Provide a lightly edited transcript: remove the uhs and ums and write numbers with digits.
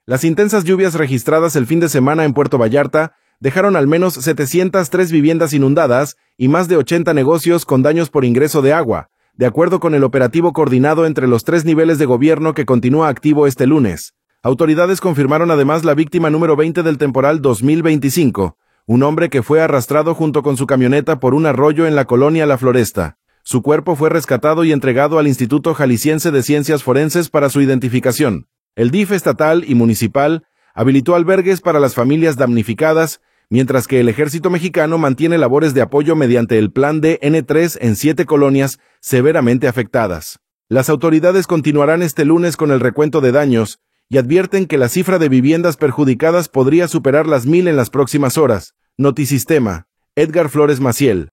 Las intensas lluvias registradas el fin de semana en Puerto Vallarta dejaron al menos 703 viviendas inundadas y más de 80 negocios con daños por ingreso de agua, de acuerdo con el operativo coordinado entre los 3 niveles de gobierno que continúa activo este lunes. Autoridades confirmaron además la víctima número 20 del temporal 2025, un hombre que fue arrastrado junto con su camioneta por un arroyo en la colonia La Floresta. Su cuerpo fue rescatado y entregado al Instituto Jalisciense de Ciencias Forenses para su identificación. El DIF estatal y municipal habilitó albergues para las familias damnificadas, mientras que el Ejército Mexicano mantiene labores de apoyo mediante el Plan DN3 en 7 colonias severamente afectadas. Las autoridades continuarán este lunes con el recuento de daños y advierten que la cifra de viviendas perjudicadas podría superar las 1000 en las próximas horas. Notisistema. Edgar Flores Maciel.